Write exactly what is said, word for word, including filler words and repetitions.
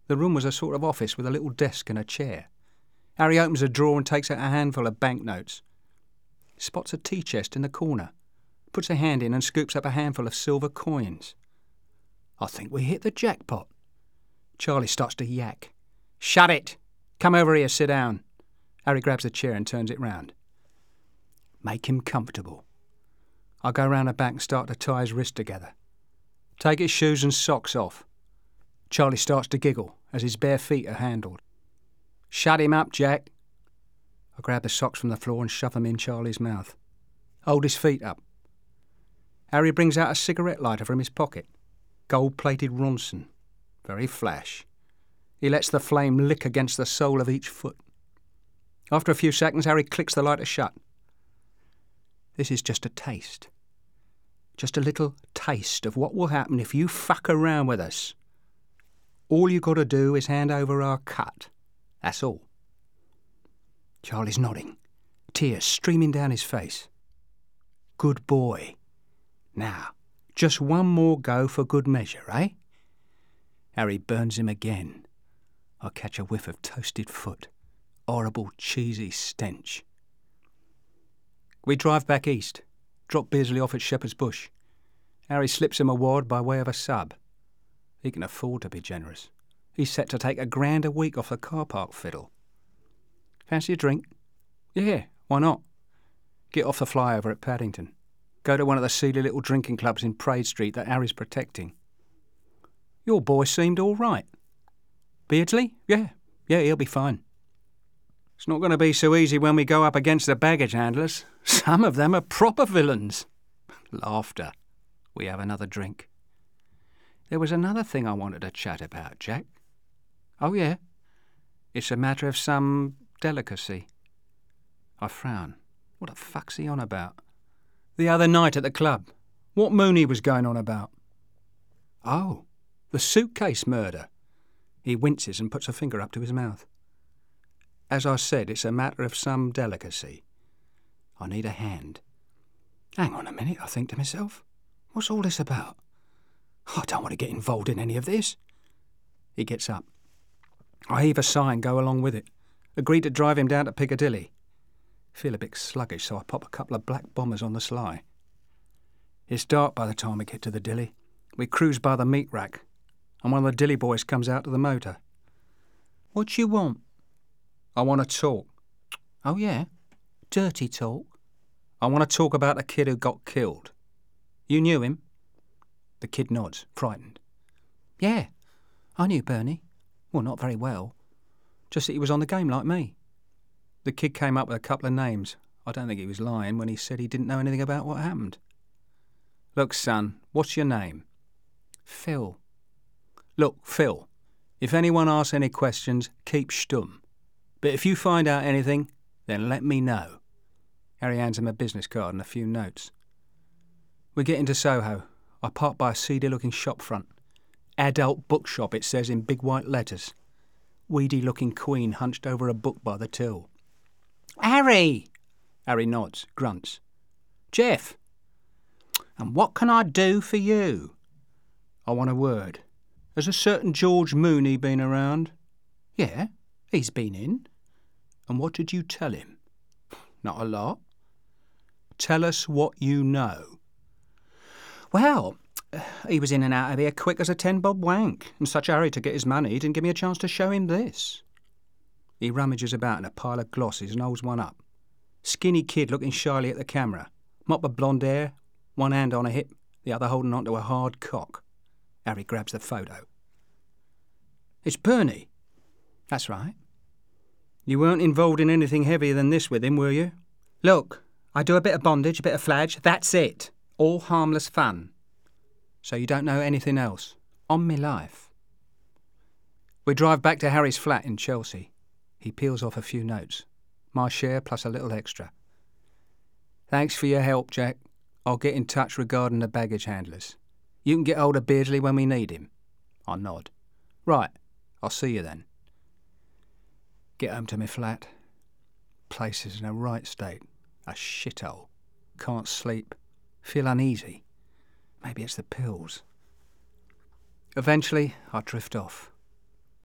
The room was a sort of office with a little desk and a chair. Harry opens a drawer and takes out a handful of banknotes. Spots a tea chest in the corner, puts a hand in and scoops up a handful of silver coins. I think we hit the jackpot. Charlie starts to yak. Shut it! Come over here, sit down. Harry grabs a chair and turns it round. Make him comfortable. I go round the back and start to tie his wrist together. Take his shoes and socks off. Charlie starts to giggle as his bare feet are handled. Shut him up, Jack. I grab the socks from the floor and shove them in Charlie's mouth. Hold his feet up. Harry brings out a cigarette lighter from his pocket. Gold-plated Ronson. Very flash. He lets the flame lick against the sole of each foot. After a few seconds, Harry clicks the lighter shut. This is just a taste. Just a little taste of what will happen if you fuck around with us. All you got to do is hand over our cut. That's all. Charlie's nodding, tears streaming down his face. Good boy. Now, just one more go for good measure, eh? Harry burns him again. I catch a whiff of toasted foot. Horrible, cheesy stench. We drive back east, drop Beardsley off at Shepherd's Bush. Harry slips him a wad by way of a sub. He can afford to be generous. He's set to take a grand a week off the car park fiddle. Fancy a drink? Yeah, why not? Get off the flyover at Paddington. Go to one of the seedy little drinking clubs in Praed Street that Harry's protecting. Your boy seemed all right. Beardsley? Yeah, yeah, he'll be fine. It's not going to be so easy when we go up against the baggage handlers. Some of them are proper villains. Laughter. We have another drink. There was another thing I wanted to chat about, Jack. Oh, yeah? It's a matter of some delicacy. I frown. What the fuck's he on about? The other night at the club. What Mooney was going on about? Oh, the suitcase murder. He winces and puts a finger up to his mouth. As I said, it's a matter of some delicacy. I need a hand. Hang on a minute, I think to myself. What's all this about? I don't want to get involved in any of this. He gets up. I heave a sigh and go along with it. Agreed to drive him down to Piccadilly. Feel a bit sluggish, so I pop a couple of black bombers on the sly. It's dark by the time we get to the dilly. We cruise by the meat rack, and one of the dilly boys comes out to the motor. What do you want? I want to talk. Oh, yeah? Dirty talk? I want to talk about the kid who got killed. You knew him? The kid nods, frightened. Yeah, I knew Bernie. Well, not very well. Just that he was on the game like me. The kid came up with a couple of names. I don't think he was lying when he said he didn't know anything about what happened. Look, son, what's your name? Phil. Look, Phil, if anyone asks any questions, keep stum. But if you find out anything, then let me know. Harry hands him a business card and a few notes. We get into Soho. I park by a seedy-looking shop front. Adult bookshop, it says in big white letters. Weedy-looking queen hunched over a book by the till. Harry! Harry nods, grunts. Jeff! And what can I do for you? I want a word. Has a certain George Mooney been around? Yeah, he's been in. And what did you tell him? Not a lot. Tell us what you know. Well, he was in and out of here quick as a ten-bob wank, and such a hurry to get his money he didn't give me a chance to show him this. He rummages about in a pile of glosses and holds one up. Skinny kid looking shyly at the camera. Mop of blonde hair, one hand on a hip, the other holding onto a hard cock. Harry grabs the photo. It's Bernie. That's right. You weren't involved in anything heavier than this with him, were you? Look, I do a bit of bondage, a bit of flage, that's it. All harmless fun. So you don't know anything else? On me life. We drive back to Harry's flat in Chelsea. He peels off a few notes. My share plus a little extra. Thanks for your help, Jack. I'll get in touch regarding the baggage handlers. You can get hold of Beardsley when we need him. I nod. Right, I'll see you then. Get home to my flat. Place is in a right state. A shithole. Can't sleep. Feel uneasy. Maybe it's the pills. Eventually, I drift off.